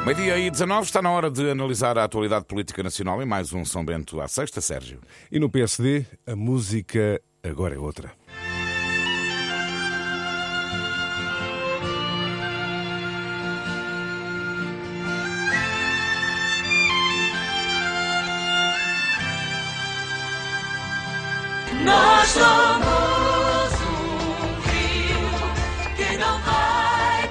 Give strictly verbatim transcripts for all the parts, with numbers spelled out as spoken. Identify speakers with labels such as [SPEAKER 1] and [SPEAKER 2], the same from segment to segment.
[SPEAKER 1] Meio-dia e dezanove, está na hora de analisar a atualidade política nacional em mais um São Bento à Sexta, Sérgio.
[SPEAKER 2] E no P S D, a música agora é outra.
[SPEAKER 3] Nós somos um rio que não vai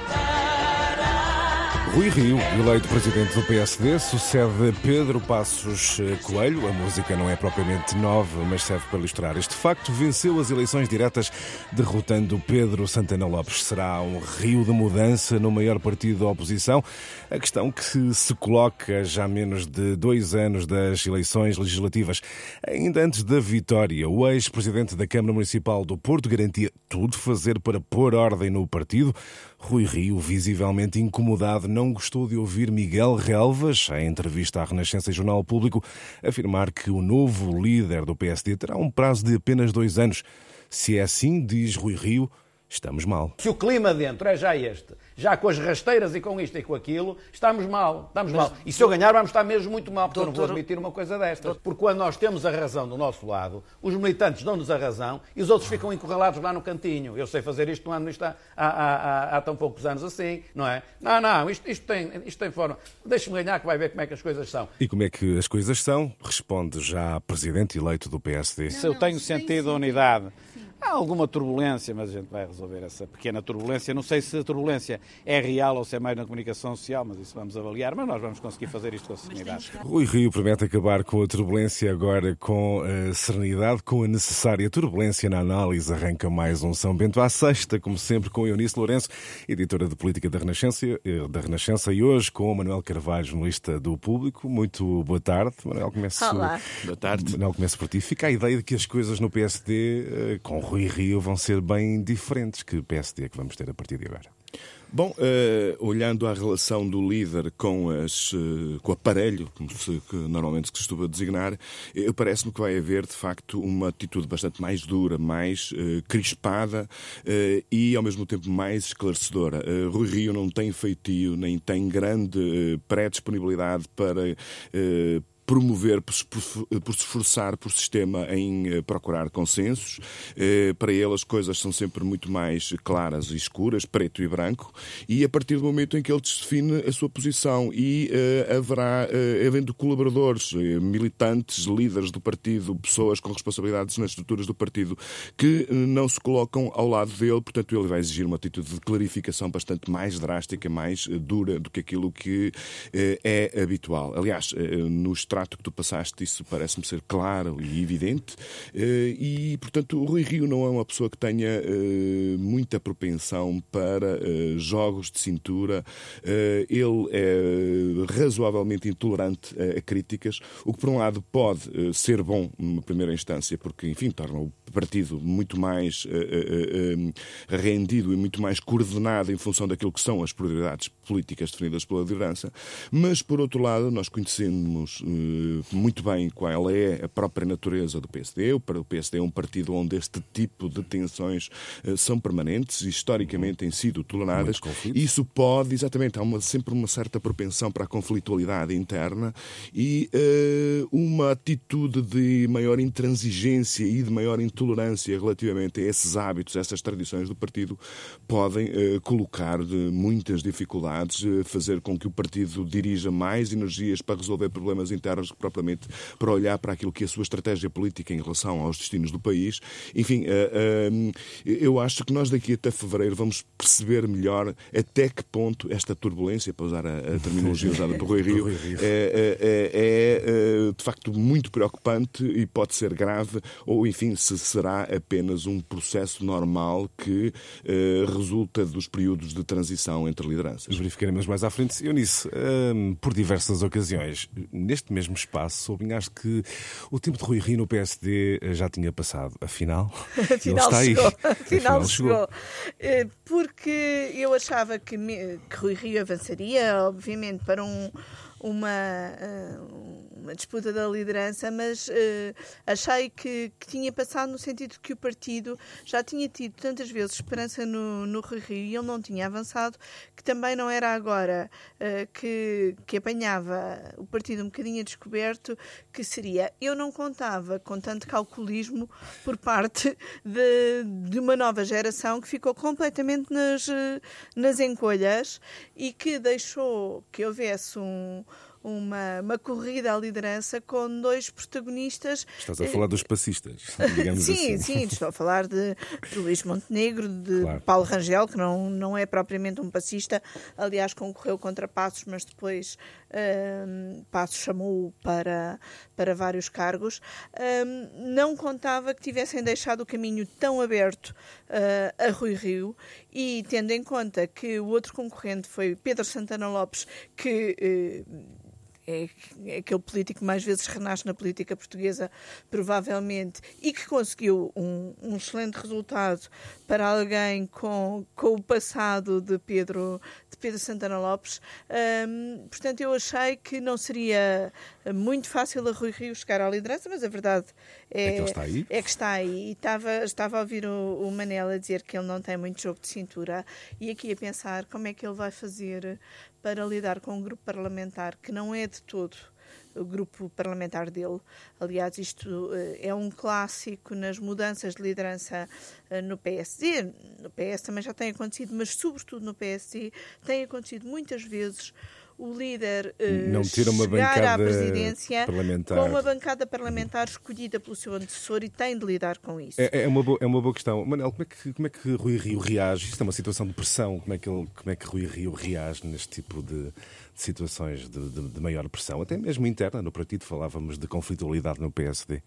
[SPEAKER 3] parar.
[SPEAKER 2] Rui Rio, eleito presidente do P S D, sucede Pedro Passos Coelho. A música não é propriamente nova, mas serve para ilustrar este facto. Venceu as eleições diretas, derrotando Pedro Santana Lopes. Será um rio de mudança no maior partido da oposição? A questão que se coloca já há menos de dois anos das eleições legislativas. Ainda antes da vitória, o ex-presidente da Câmara Municipal do Porto garantia tudo fazer para pôr ordem no partido. Rui Rio, visivelmente incomodado, não gostou de ouvir Miguel Relvas, em entrevista à Renascença e Jornal Público, afirmar que o novo líder do P S D terá um prazo de apenas dois anos. Se é assim, diz Rui Rio, estamos mal.
[SPEAKER 4] Se o clima dentro é já este, já com as rasteiras e com isto e com aquilo, estamos mal, estamos
[SPEAKER 5] Mas,
[SPEAKER 4] mal. E se eu ganhar vamos estar mesmo muito mal, porque
[SPEAKER 5] doutor,
[SPEAKER 4] eu não vou admitir uma coisa destas. Porque quando nós temos a razão do nosso lado, os militantes dão-nos a razão e os outros ficam encurralados lá no cantinho. Eu sei fazer isto, não ando nisto há, há, há, há tão poucos anos assim, não é? Não, não, isto, isto, tem, isto tem forma. Deixe-me ganhar que vai ver como é que as coisas são.
[SPEAKER 2] E como é que as coisas são? Responde já presidente eleito do P S D.
[SPEAKER 4] Se eu tenho sentido a unidade... Há alguma turbulência, mas a gente vai resolver essa pequena turbulência. Não sei se a turbulência é real ou se é mais na comunicação social, mas isso vamos avaliar. Mas nós vamos conseguir fazer isto com serenidade.
[SPEAKER 2] Rui Rio promete acabar com a turbulência agora com a serenidade, com a necessária turbulência na análise. Arranca mais um São Bento à Sexta, como sempre, com Eunice Lourenço, editora de Política da Renascença, da Renascença e hoje com o Manuel Carvalho, jornalista do Público. Muito boa tarde. Manuel, começo...
[SPEAKER 5] Olá.
[SPEAKER 2] Boa tarde. Manuel, começo por ti. Fica a ideia de que as coisas no P S D, com Rui Rio, vão ser bem diferentes. Que P S D é que vamos ter a partir de agora?
[SPEAKER 6] Bom, uh, olhando a relação do líder com, as, uh, com o aparelho, como se que normalmente se costuma designar, uh, parece-me que vai haver, de facto, uma atitude bastante mais dura, mais uh, crispada uh, e, ao mesmo tempo, mais esclarecedora. Uh, Rui Rio não tem feitio, nem tem grande uh, pré-disponibilidade para... Uh, promover, por, por, por se esforçar por sistema em eh, procurar consensos. Eh, para ele as coisas são sempre muito mais claras e escuras, preto e branco, e a partir do momento em que ele define a sua posição e eh, haverá, eh, havendo colaboradores, eh, militantes, líderes do partido, pessoas com responsabilidades nas estruturas do partido que eh, não se colocam ao lado dele, portanto ele vai exigir uma atitude de clarificação bastante mais drástica, mais eh, dura do que aquilo que eh, é habitual. Aliás, eh, no trato que tu passaste, isso parece-me ser claro e evidente, e, portanto, o Rui Rio não é uma pessoa que tenha muita propensão para jogos de cintura. Ele é razoavelmente intolerante a críticas, o que, por um lado, pode ser bom numa primeira instância, porque, enfim, torna o partido muito mais uh, uh, uh, rendido e muito mais coordenado em função daquilo que são as prioridades políticas definidas pela liderança, mas, por outro lado, nós conhecemos uh, muito bem qual é a própria natureza do P S D. O P S D é um partido onde este tipo de tensões uh, são permanentes e, historicamente, têm sido toleradas. Isso pode, exatamente, há uma, sempre uma certa propensão para a conflitualidade interna e uh, uma atitude de maior intransigência e de maior intolerância relativamente a esses hábitos, essas tradições do partido, podem uh, colocar de muitas dificuldades, uh, fazer com que o partido dirija mais energias para resolver problemas internos que propriamente para olhar para aquilo que é a sua estratégia política em relação aos destinos do país. Enfim, uh, uh, eu acho que nós daqui até fevereiro vamos perceber melhor até que ponto esta turbulência, para usar a, a terminologia usada por Rui Rio, é, é, é, é de facto muito preocupante e pode ser grave, ou enfim, se será apenas um processo normal que uh, resulta dos períodos de transição entre lideranças.
[SPEAKER 2] Verificaremos mais à frente. Eunice, um, por diversas ocasiões, neste mesmo espaço, sublinhaste que o tempo de Rui Rio no P S D já tinha passado. Afinal,
[SPEAKER 5] Afinal
[SPEAKER 2] ele está
[SPEAKER 5] chegou.
[SPEAKER 2] aí.
[SPEAKER 5] Afinal,
[SPEAKER 2] Afinal
[SPEAKER 5] chegou. chegou. Porque eu achava que, me, que Rui Rio avançaria, obviamente, para um, uma... Uh, uma disputa da liderança, mas uh, achei que, que tinha passado no sentido que o partido já tinha tido tantas vezes esperança no, no Rui Rio e ele não tinha avançado, que também não era agora uh, que, que apanhava o partido um bocadinho a descoberto, que seria. Eu não contava com tanto calculismo por parte de, de uma nova geração que ficou completamente nas, nas encolhas e que deixou que houvesse um Uma, uma corrida à liderança com dois protagonistas.
[SPEAKER 2] Estás a falar dos passistas, digamos
[SPEAKER 5] sim,
[SPEAKER 2] assim.
[SPEAKER 5] Sim, estou a falar de, de Luís Montenegro, de
[SPEAKER 2] Claro.
[SPEAKER 5] Paulo Rangel, que não, não é propriamente um passista, aliás concorreu contra Passos, mas depois um, Passos chamou-o para, para vários cargos. Um, não contava que tivessem deixado o caminho tão aberto uh, a Rui Rio e tendo em conta que o outro concorrente foi Pedro Santana Lopes, que... Uh, É, é aquele político que mais vezes renasce na política portuguesa, provavelmente, e que conseguiu um, um excelente resultado para alguém com, com o passado de Pedro, de Pedro Santana Lopes. Um, portanto, eu achei que não seria muito fácil a Rui Rio chegar à liderança, mas a verdade é,
[SPEAKER 2] É que ele está aí.
[SPEAKER 5] é que está aí. E estava, estava a ouvir o, o Manel a dizer que ele não tem muito jogo de cintura e aqui a pensar como é que ele vai fazer para lidar com um grupo parlamentar que não é de todo o grupo parlamentar dele. Aliás, isto é um clássico nas mudanças de liderança no P S D. No P S também já tem acontecido, mas sobretudo no P S D tem acontecido muitas vezes o líder uh,
[SPEAKER 2] não ter uma
[SPEAKER 5] chegar
[SPEAKER 2] bancada
[SPEAKER 5] à presidência
[SPEAKER 2] parlamentar.
[SPEAKER 5] com uma bancada parlamentar escolhida pelo seu antecessor e tem de lidar com isso.
[SPEAKER 2] É, é, uma, boa, é uma boa questão. Manel, como é, que, como é que Rui Rio reage? Isto é uma situação de pressão. Como é que, ele, como é que Rui Rio reage neste tipo de, de situações de, de, de maior pressão? Até mesmo interna no partido, falávamos de conflitualidade no P S D.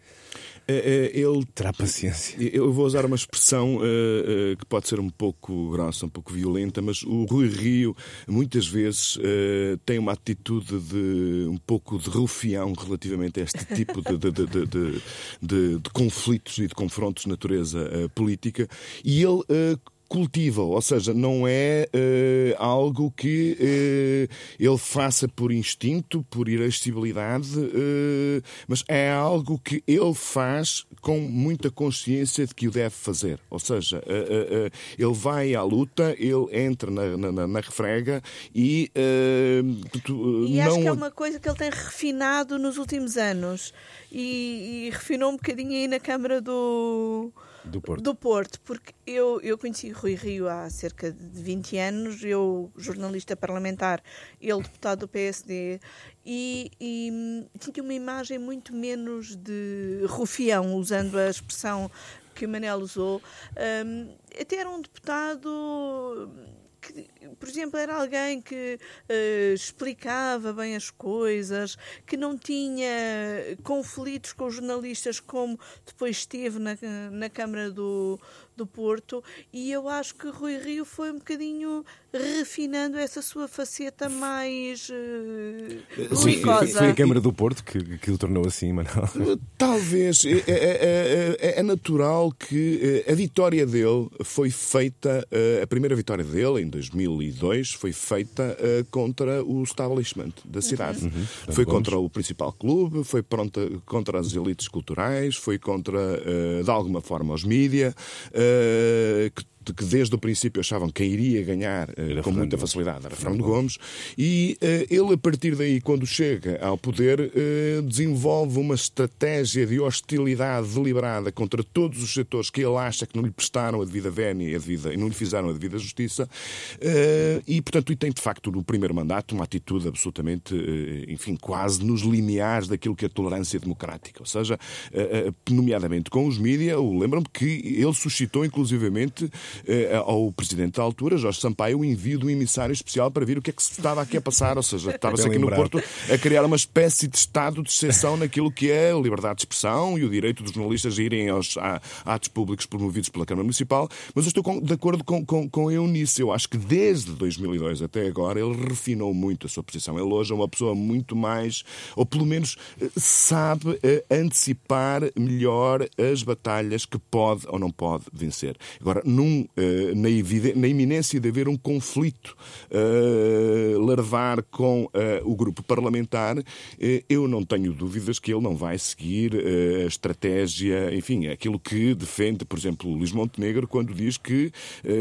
[SPEAKER 6] Ele
[SPEAKER 2] terá paciência.
[SPEAKER 6] Eu vou usar uma expressão uh, uh, que pode ser um pouco grossa, um pouco violenta, mas o Rui Rio muitas vezes uh, tem uma atitude de um pouco de rufião relativamente a este tipo de, de, de, de, de, de, de conflitos e de confrontos de natureza uh, política, e ele uh, cultiva, ou seja, não é uh, algo que uh, ele faça por instinto, por irascibilidade, uh, mas é algo que ele faz com muita consciência de que o deve fazer. Ou seja, uh, uh, uh, ele vai à luta, ele entra na, na, na refrega e... Uh, tu,
[SPEAKER 5] e
[SPEAKER 6] não...
[SPEAKER 5] acho que é uma coisa que ele tem refinado nos últimos anos e, e refinou um bocadinho aí na Câmara do...
[SPEAKER 2] Do Porto.
[SPEAKER 5] Do Porto, porque eu, eu conheci Rui Rio há cerca de vinte anos, eu jornalista parlamentar, ele deputado do P S D, e, e tinha uma imagem muito menos de rufião, usando a expressão que o Manel usou. Um, até era um deputado... que, por exemplo, era alguém que uh, explicava bem as coisas, que não tinha conflitos com os jornalistas como depois esteve na, na Câmara do, do Porto, e eu acho que Rui Rio foi um bocadinho refinando essa sua faceta mais uh,
[SPEAKER 2] Sim,
[SPEAKER 5] ruicosa.
[SPEAKER 2] foi a Câmara do Porto que, que o tornou assim, Manuel.
[SPEAKER 6] Talvez. É, é, é, é natural que a vitória dele foi feita, a primeira vitória dele, em dois mil e dois, foi feita contra o establishment da cidade. Uhum. Foi contra o principal clube, foi pronta, contra as elites culturais, foi contra, de alguma forma, os mídia, que que desde o princípio achavam que iria ganhar uh, com muita facilidade, era Fernando Gomes, e uh, ele, a partir daí, quando chega ao poder, uh, desenvolve uma estratégia de hostilidade deliberada contra todos os setores que ele acha que não lhe prestaram a devida vénia e, a devida, e não lhe fizeram a devida justiça, uh, e, portanto, e tem, de facto, no primeiro mandato, uma atitude absolutamente, uh, enfim, quase nos limiares daquilo que é a tolerância democrática, ou seja, uh, uh, nomeadamente com os mídia. Lembram-me que ele suscitou, inclusivamente, ao presidente da altura, Jorge Sampaio, o envio de um emissário especial para ver o que é que se estava aqui a passar, ou seja, estava-se aqui no Porto a criar uma espécie de estado de exceção naquilo que é a liberdade de expressão e o direito dos jornalistas a irem aos a, atos públicos promovidos pela Câmara Municipal, mas eu estou com, de acordo com, com, com eu nisso. Eu acho que desde dois mil e dois até agora ele refinou muito a sua posição. Ele hoje é uma pessoa muito mais, ou pelo menos sabe antecipar melhor as batalhas que pode ou não pode vencer. Agora, num estão uh, na, eviden- na iminência de haver um conflito uh, larvar com uh, o grupo parlamentar, uh, eu não tenho dúvidas que ele não vai seguir uh, a estratégia, enfim, aquilo que defende, por exemplo, Luís Montenegro, quando diz que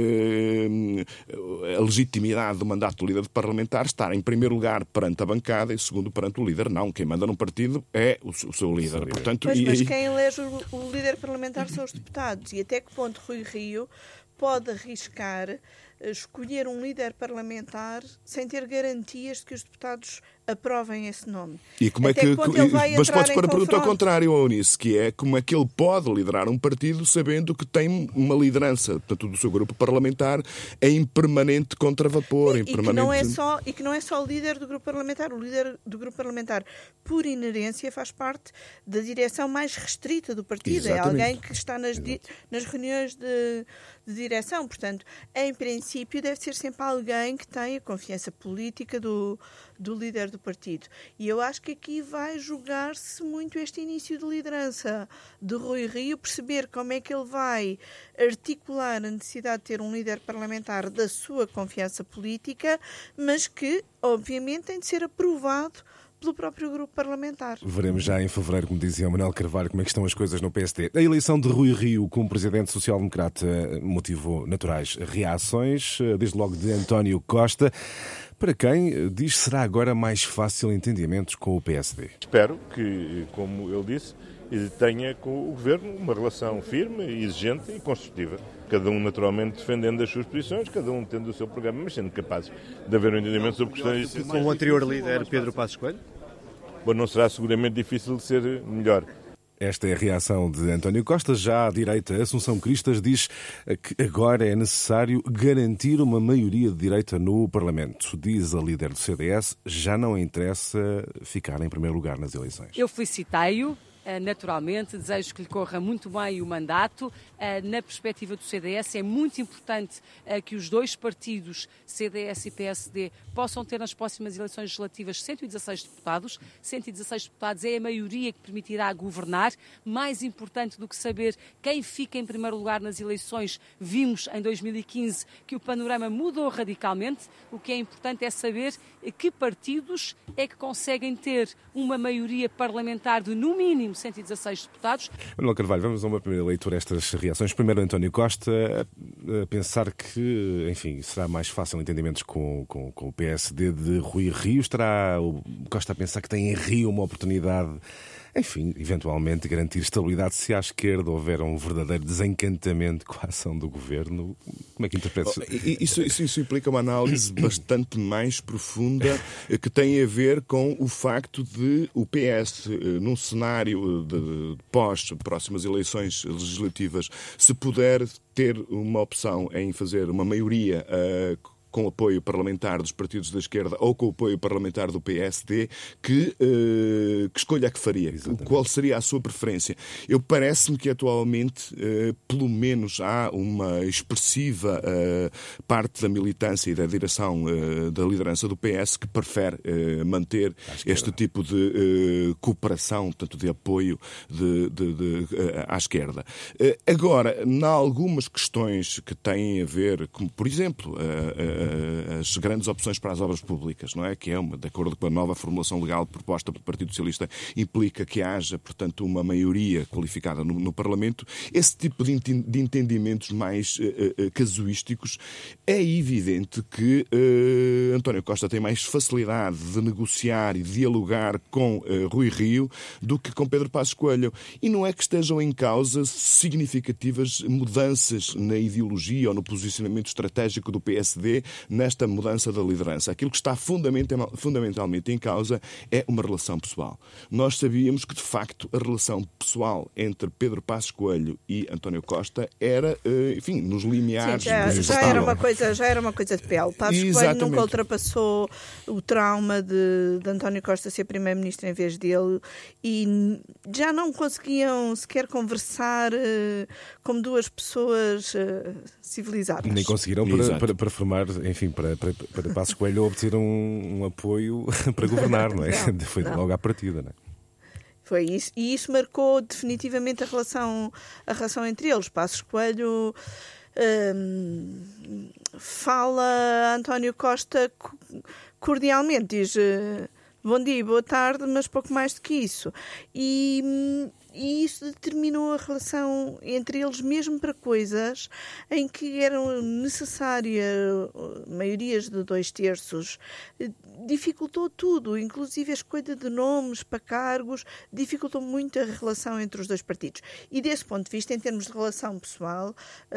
[SPEAKER 6] uh, a legitimidade do mandato do líder parlamentar está, em primeiro lugar, perante a bancada e, segundo, perante o líder. Não, quem manda num partido é o, o seu líder. Portanto,
[SPEAKER 5] pois,
[SPEAKER 6] e,
[SPEAKER 5] mas
[SPEAKER 6] e...
[SPEAKER 5] quem elege o, o líder parlamentar são os deputados. E até que ponto Rui Rio pode arriscar escolher um líder parlamentar sem ter garantias de que os deputados aprovem esse nome?
[SPEAKER 6] E como é
[SPEAKER 5] Até
[SPEAKER 6] que,
[SPEAKER 5] que ponto ele vai
[SPEAKER 6] mas
[SPEAKER 5] entrar
[SPEAKER 6] podes
[SPEAKER 5] em
[SPEAKER 6] pôr a pergunta ao
[SPEAKER 5] confronto?
[SPEAKER 6] contrário, Eunice, que é como é que ele pode liderar um partido sabendo que tem uma liderança, portanto, do seu grupo parlamentar em permanente contravapor, em
[SPEAKER 5] E que,
[SPEAKER 6] permanente...
[SPEAKER 5] não é só, e que não é só o líder do grupo parlamentar. O líder do grupo parlamentar, por inerência, faz parte da direção mais restrita do partido.
[SPEAKER 6] Exatamente.
[SPEAKER 5] É alguém que está nas, di- nas reuniões de, de direção. Portanto, em princípio, deve ser sempre alguém que tem a confiança política do, do líder do partido. E eu acho que aqui vai jogar-se muito este início de liderança de Rui Rio, perceber como é que ele vai articular a necessidade de ter um líder parlamentar da sua confiança política, mas que, obviamente, tem de ser aprovado pelo próprio grupo parlamentar.
[SPEAKER 2] Veremos já em fevereiro, como dizia o Manuel Carvalho, como é que estão as coisas no P S D. A eleição de Rui Rio como presidente social-democrata motivou naturais reações, desde logo de António Costa, para quem diz que será agora mais fácil entendimentos com o P S D.
[SPEAKER 7] Espero que, como ele disse, tenha com o Governo uma relação firme, exigente e construtiva. Cada um naturalmente defendendo as suas posições, cada um tendo o seu programa, mas sendo capazes de haver um entendimento sobre questões...
[SPEAKER 8] Com o anterior líder Pedro Passos Coelho?
[SPEAKER 7] Bom, não será seguramente difícil de ser melhor.
[SPEAKER 2] Esta é a reação de António Costa. Já à direita, Assunção Cristas diz que agora é necessário garantir uma maioria de direita no Parlamento. Diz a líder do C D S, já não interessa ficar em primeiro lugar nas eleições.
[SPEAKER 9] Eu felicitei-o. Naturalmente, desejo que lhe corra muito bem o mandato. Na perspectiva do C D S, é muito importante que os dois partidos, C D S e P S D, possam ter nas próximas eleições legislativas cento e dezasseis deputados. cento e dezasseis deputados é a maioria que permitirá governar. Mais importante do que saber quem fica em primeiro lugar nas eleições, vimos em dois mil e quinze que o panorama mudou radicalmente. O que é importante é saber que partidos é que conseguem ter uma maioria parlamentar de, no mínimo, cento e dezasseis deputados.
[SPEAKER 2] Manuel Carvalho, vamos a uma primeira leitura destas reações. Primeiro, António Costa, a pensar que, enfim, será mais fácil entendimentos com, com, com o P S D de Rui Rio. Estará o Costa a pensar que tem em Rio uma oportunidade, enfim, eventualmente garantir estabilidade se à esquerda houver um verdadeiro desencantamento com a ação do Governo? Como é que interpreta isso?
[SPEAKER 6] Isso, isso, isso implica uma análise bastante mais profunda que tem a ver com o facto de o P S, num cenário de pós-próximas eleições legislativas, se puder ter uma opção em fazer uma maioria uh, com apoio parlamentar dos partidos da esquerda ou com o apoio parlamentar do P S D, que, uh, que escolha que faria? Exatamente. Qual seria a sua preferência? Eu parece-me que atualmente, uh, pelo menos, há uma expressiva uh, parte da militância e da direção uh, da liderança do P S que prefere uh, manter este tipo de uh, cooperação, portanto, de apoio de, de, de, uh, à esquerda. Uh, agora, em algumas questões que têm a ver, como, por exemplo, uh, uh, as grandes opções para as obras públicas, não é? Que é, uma, de acordo com a nova formulação legal proposta pelo Partido Socialista, implica que haja, portanto, uma maioria qualificada no, no Parlamento. Esse tipo de, de entendimentos mais uh, uh, casuísticos, é evidente que uh, António Costa tem mais facilidade de negociar e dialogar com uh, Rui Rio do que com Pedro Passos Coelho. E não é que estejam em causa significativas mudanças na ideologia ou no posicionamento estratégico do P S D nesta mudança da liderança. Aquilo que está fundamental, fundamentalmente em causa é uma relação pessoal. Nós sabíamos que, de facto, a relação pessoal entre Pedro Passos Coelho e António Costa era, enfim, nos limiares...
[SPEAKER 5] Sim, já, já, era uma coisa, já era uma coisa de pele. Passos Coelho nunca ultrapassou o trauma de, de António Costa ser primeiro-ministro em vez dele e já não conseguiam sequer conversar uh, como duas pessoas uh, civilizadas.
[SPEAKER 2] Nem conseguiram para, para, para formar, enfim, para, para, para Passos Coelho obter um, um apoio para governar, não é? Não, Foi não. logo à partida, não é?
[SPEAKER 5] Foi isso. E isso marcou definitivamente a relação, a relação entre eles. Passos Coelho hum, fala António Costa cordialmente, diz bom dia, boa tarde, mas pouco mais do que isso. E, e isso determinou a relação entre eles, mesmo para coisas em que eram necessárias maiorias de dois terços. Dificultou tudo, inclusive a escolha de nomes para cargos, dificultou muito a relação entre os dois partidos. E desse ponto de vista, em termos de relação pessoal,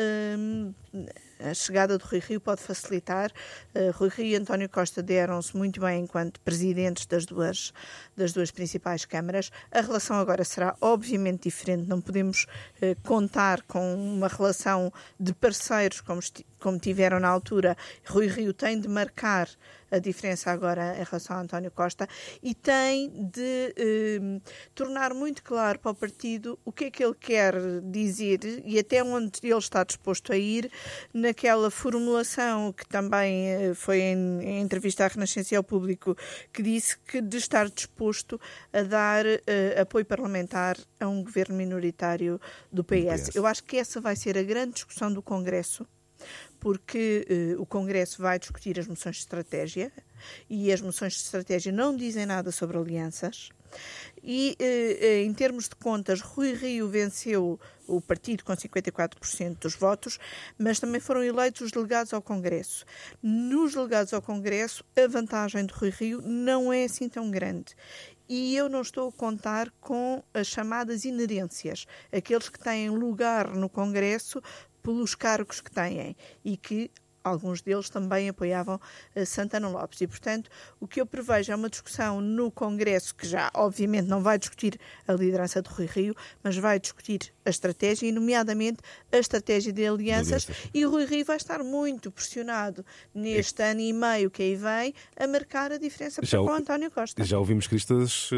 [SPEAKER 5] hum, a chegada do Rui Rio pode facilitar. Uh, Rui Rio e António Costa deram-se muito bem enquanto presidentes das duas, das duas principais câmaras. A relação agora será obviamente diferente. Não podemos uh, contar com uma relação de parceiros como, como tiveram na altura. Rui Rio tem de marcar a diferença agora em relação a António Costa e tem de eh, tornar muito claro para o partido o que é que ele quer dizer e até onde ele está disposto a ir naquela formulação que também eh, foi em, em entrevista à Renascença e ao Público, que disse que de estar disposto a dar eh, apoio parlamentar a um governo minoritário do P S. Eu acho que essa vai ser a grande discussão do Congresso, porque eh, o Congresso vai discutir as moções de estratégia e as moções de estratégia não dizem nada sobre alianças. E, eh, em termos de contas, Rui Rio venceu o partido com cinquenta e quatro por cento dos votos, mas também foram eleitos os delegados ao Congresso. Nos delegados ao Congresso, a vantagem de Rui Rio não é assim tão grande. E eu não estou a contar com as chamadas inerências, aqueles que têm lugar no Congresso pelos cargos que têm e que alguns deles também apoiavam uh, Santana Lopes. E, portanto, o que eu prevejo é uma discussão no Congresso que já, obviamente, não vai discutir a liderança de Rui Rio, mas vai discutir a estratégia, e nomeadamente a estratégia de alianças. Aliança. E Rui Rio vai estar muito pressionado neste é. ano e meio que aí vem a marcar a diferença já, para o António Costa.
[SPEAKER 2] Já ouvimos Cristas uh,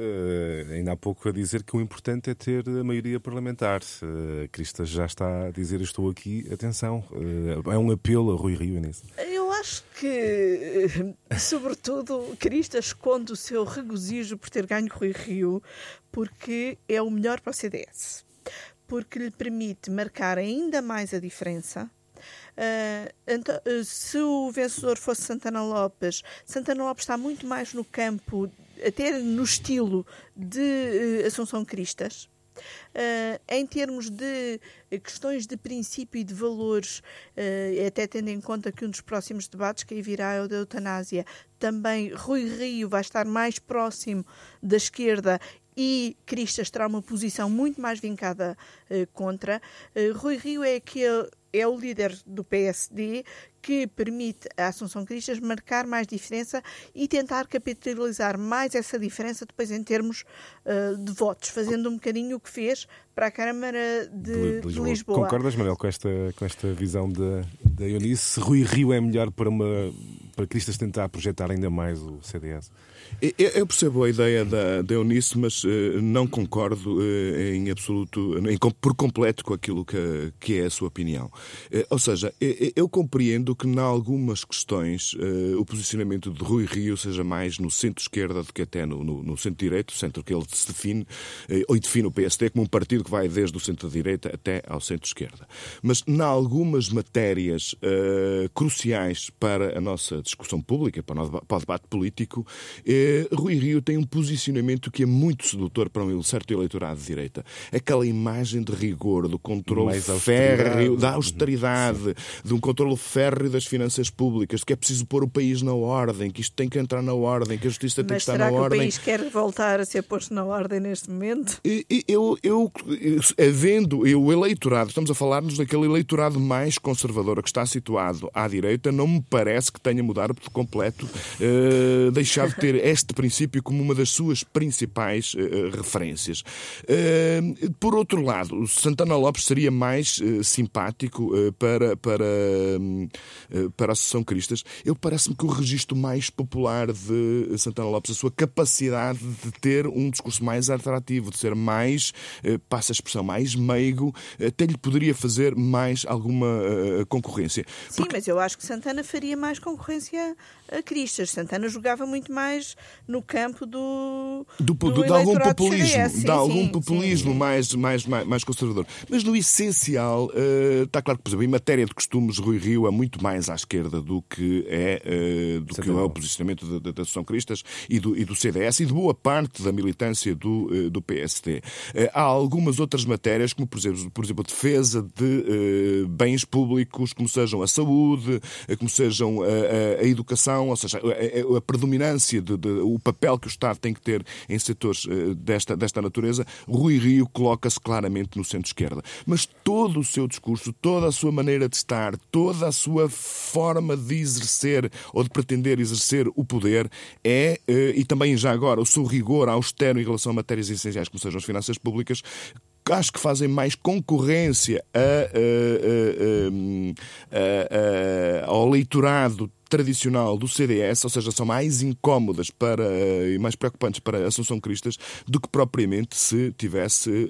[SPEAKER 2] ainda há pouco a dizer que o importante é ter a maioria parlamentar. Uh, Cristas já está a dizer: estou aqui, atenção, uh, é um apelo a Rui Rio nisso.
[SPEAKER 5] Eu acho que, sobretudo, Cristas esconde o seu regozijo por ter ganho Rui Rio, porque é o melhor para o C D S, porque lhe permite marcar ainda mais a diferença. Uh, então, se o vencedor fosse Santana Lopes, Santana Lopes está muito mais no campo, até no estilo de uh, Assunção Cristas. Uh, em termos de questões de princípio e de valores, uh, até tendo em conta que um dos próximos debates que aí virá é o da eutanásia, também Rui Rio vai estar mais próximo da esquerda e Cristas terá uma posição muito mais vincada uh, contra. Uh, Rui Rio é aquele, é o líder do P S D que permite a Assunção Cristas marcar mais diferença e tentar capitalizar mais essa diferença depois em termos uh, de votos, fazendo um bocadinho o que fez para a Câmara de, de, Lisboa. de Lisboa.
[SPEAKER 2] Concordas, Manuel, com esta, com esta visão da, da Eunice? Rui Rio é melhor para, uma, para Cristas tentar projetar ainda mais o C D S?
[SPEAKER 6] Eu percebo a ideia da, da Eunice, mas uh, não concordo uh, em absoluto, em, por completo com aquilo que, que é a sua opinião. Uh, ou seja, eu, eu compreendo que, em algumas questões, uh, o posicionamento de Rui Rio seja mais no centro-esquerda do que até no, no, no centro-direito, o centro que ele se define, uh, ou define o P S D como um partido que vai desde o centro-direita até ao centro-esquerda. Mas, em algumas matérias uh, cruciais para a nossa discussão pública, para o, para o debate político, Eh, Rui Rio tem um posicionamento que é muito sedutor para um certo eleitorado de direita. Aquela imagem de rigor, do controle férreo, da austeridade, Sim. de um controle férreo das finanças públicas, que é preciso pôr o país na ordem, que isto tem que entrar na ordem, que a justiça tem
[SPEAKER 5] Mas
[SPEAKER 6] que estar na ordem.
[SPEAKER 5] Mas será que o país quer voltar a ser posto na ordem neste momento?
[SPEAKER 6] Eu, eu, havendo o eleitorado, estamos a falar-nos daquele eleitorado mais conservador que está situado à direita, não me parece que tenha mudado por completo, uh, deixar de ter este princípio como uma das suas principais uh, referências. Uh, por outro lado, Santana Lopes seria mais uh, simpático uh, para, para, uh, para a Associação Cristas. Eu parece-me que o registro mais popular de Santana Lopes, a sua capacidade de ter um discurso mais atrativo, de ser mais, uh, passa a expressão, mais meigo, até lhe poderia fazer mais alguma uh, concorrência.
[SPEAKER 5] Sim, Porque... mas eu acho que Santana faria mais concorrência tendência a Cristas. Santana jogava muito mais no campo do,
[SPEAKER 6] do,
[SPEAKER 5] do,
[SPEAKER 6] do de algum populismo,
[SPEAKER 5] C D S.
[SPEAKER 6] de
[SPEAKER 5] sim,
[SPEAKER 6] algum
[SPEAKER 5] sim,
[SPEAKER 6] populismo
[SPEAKER 5] sim,
[SPEAKER 6] mais, mais, mais, mais conservador. Mas no essencial, uh, está claro que, por exemplo, em matéria de costumes, Rui Rio é muito mais à esquerda do que é, uh, do que é o posicionamento da, da, da Associação Cristas e do, e do C D S e de boa parte da militância do, uh, do P S D. Uh, há algumas outras matérias, como por exemplo, por exemplo a defesa de uh, bens públicos, como sejam a saúde, uh, como sejam a, a, a educação, ou seja, a, a predominância, de, de, o papel que o Estado tem que ter em setores uh, desta, desta natureza. Rui Rio coloca-se claramente no centro-esquerda. Mas todo o seu discurso, toda a sua maneira de estar, toda a sua forma de exercer ou de pretender exercer o poder é, uh, e também já agora, o seu rigor austero em relação a matérias essenciais como sejam as finanças públicas, acho que fazem mais concorrência a, a, a, a, a, ao eleitorado tradicional do C D S, ou seja, são mais incómodas para, e mais preocupantes para a Assunção Cristas do que propriamente se tivesse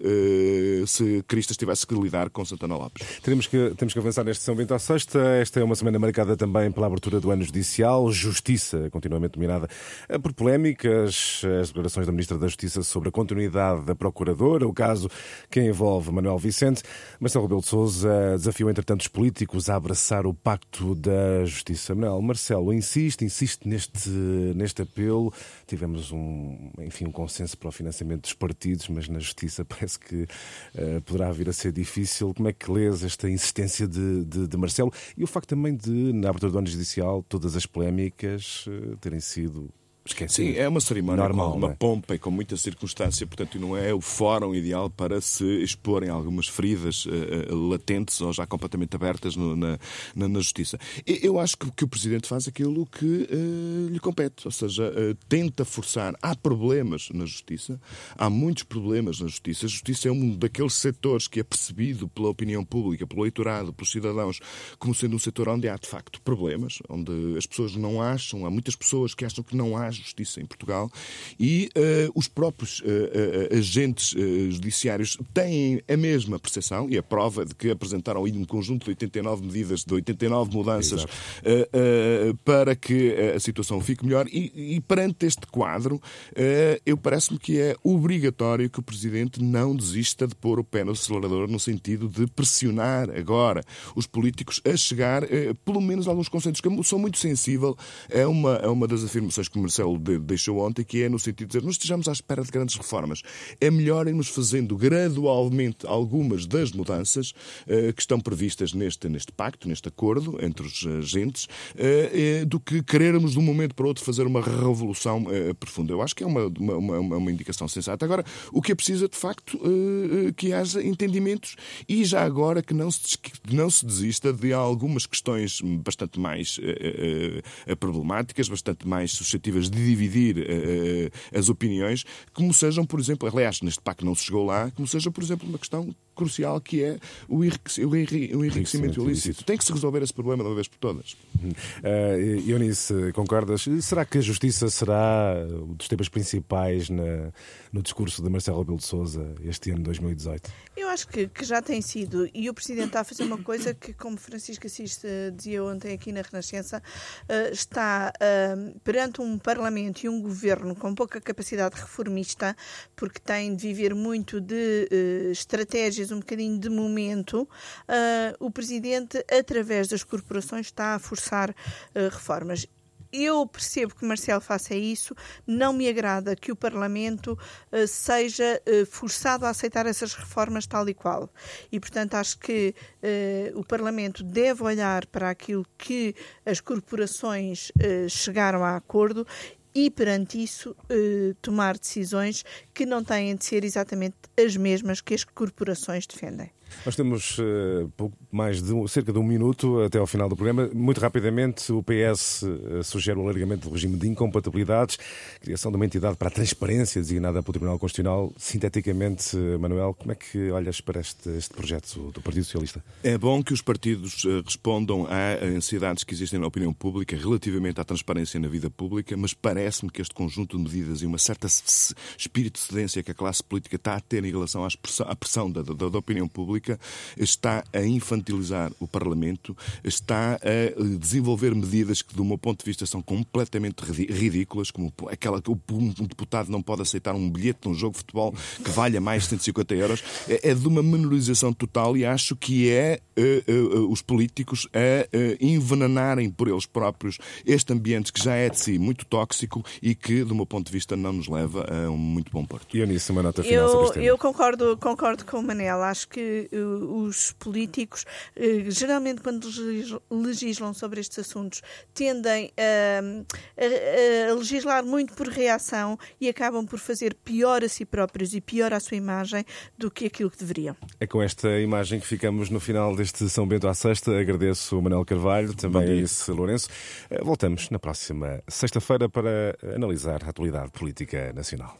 [SPEAKER 6] se Cristas tivesse que lidar com Santana Lopes.
[SPEAKER 2] Temos que, temos que avançar neste São Bento à Sexta. Esta é uma semana marcada também pela abertura do ano judicial. Justiça continuamente dominada por polémicas. As declarações da Ministra da Justiça sobre a continuidade da Procuradora, o caso que envolve Manuel Vicente. Marcelo Rebelo de Sousa desafiou, entretanto, os políticos a abraçar o Pacto da Justiça. Manuel, Marcelo insiste, insiste neste, neste apelo. Tivemos um, enfim, um consenso para o financiamento dos partidos, mas na Justiça parece que uh, poderá vir a ser difícil. Como é que lês esta insistência de, de, de Marcelo? E o facto também de, na abertura do ano judicial, todas as polémicas uh, terem sido...
[SPEAKER 6] Sim, é uma cerimónia
[SPEAKER 2] normal,
[SPEAKER 6] com uma
[SPEAKER 2] é?
[SPEAKER 6] pompa e com muita circunstância, portanto não é o fórum ideal para se exporem algumas feridas uh, latentes ou já completamente abertas no, na, na, na Justiça. Eu acho que, que o Presidente faz aquilo que uh, lhe compete, ou seja, uh, tenta forçar. Há problemas na Justiça, há muitos problemas na Justiça. A Justiça é um daqueles setores que é percebido pela opinião pública, pelo eleitorado, pelos cidadãos, como sendo um setor onde há de facto problemas, onde as pessoas não acham, há muitas pessoas que acham que não há justiça em Portugal e uh, os próprios uh, uh, agentes uh, judiciários têm a mesma percepção e a prova de que apresentaram aí um conjunto de oitenta e nove medidas, de oitenta e nove mudanças uh, uh, para que a situação fique melhor e, e perante este quadro uh, eu parece-me que é obrigatório que o Presidente não desista de pôr o pé no acelerador no sentido de pressionar agora os políticos a chegar uh, pelo menos a alguns consensos, que eu sou muito sensível a uma, a uma das afirmações que o Marcelo deixou ontem, que é no sentido de dizer, não estejamos à espera de grandes reformas. É melhor irmos fazendo gradualmente algumas das mudanças uh, que estão previstas neste, neste pacto, neste acordo entre os agentes, uh, uh, do que querermos de um momento para o outro fazer uma revolução uh, profunda. Eu acho que é uma, uma, uma, uma indicação sensata. Agora, o que é preciso é, de facto, uh, que haja entendimentos e já agora que não se, que não se desista de algumas questões bastante mais uh, uh, problemáticas, bastante mais suscetíveis de dividir uh, as opiniões, como sejam, por exemplo, aliás, neste pacto não se chegou lá, como seja, por exemplo, uma questão crucial que é o enriquecimento ilícito. Tem que se resolver esse problema de uma vez por todas.
[SPEAKER 2] Uh, Eunice, concordas? Será que a justiça será um dos temas principais na, no discurso de Marcelo Rebelo de Sousa este ano de dois mil e dezoito?
[SPEAKER 5] Eu acho que, que já tem sido, e o Presidente está a fazer uma coisa que, como Francisco Assis dizia ontem aqui na Renascença, uh, está uh, perante um Parlamento e um Governo com pouca capacidade reformista, porque tem de viver muito de uh, estratégias, um bocadinho de momento. Uh, o Presidente, através das corporações, está a forçar uh, reformas. Eu percebo que Marcelo faça isso, não me agrada que o Parlamento uh, seja uh, forçado a aceitar essas reformas tal e qual. E, portanto, acho que uh, o Parlamento deve olhar para aquilo que as corporações uh, chegaram a acordo e, perante isso, uh, tomar decisões que não têm de ser exatamente as mesmas que as corporações defendem.
[SPEAKER 2] Nós temos uh, pouco mais de um, cerca de um minuto até ao final do programa. Muito rapidamente, o P S uh, sugere o alargamento do regime de incompatibilidades, criação de uma entidade para a transparência designada pelo Tribunal Constitucional. Sinteticamente, uh, Manuel, como é que olhas para este, este projeto do Partido Socialista?
[SPEAKER 6] É bom que os partidos uh, respondam a ansiedades que existem na opinião pública relativamente à transparência na vida pública, mas parece-me que este conjunto de medidas e uma certa espírito de cedência que a classe política está a ter em relação à pressão, à pressão da, da, da opinião pública República está a infantilizar o Parlamento, está a desenvolver medidas que, do meu ponto de vista, são completamente ridículas, como aquela que um deputado não pode aceitar um bilhete de um jogo de futebol que valha mais de cento e cinquenta euros. É de uma menorização total e acho que é uh, uh, os políticos a uh, envenenarem por eles próprios este ambiente que já é de si muito tóxico e que, do meu ponto de vista, não nos leva a um muito bom porto.
[SPEAKER 2] E eu nisso, uma nota final sobre este
[SPEAKER 5] Eu, eu concordo, concordo com o Manel. Acho que uh, os políticos, uh, geralmente quando legislam sobre estes assuntos, tendem uh, a, a legislar muito por reação e acabam por fazer pior a si próprios e pior à sua imagem do que aquilo que deveriam.
[SPEAKER 2] É com esta imagem que ficamos no final deste São Bento à Sexta. Agradeço o Manel Carvalho, também a esse Lourenço. Voltamos na próxima sexta-feira para analisar a atualidade política nacional.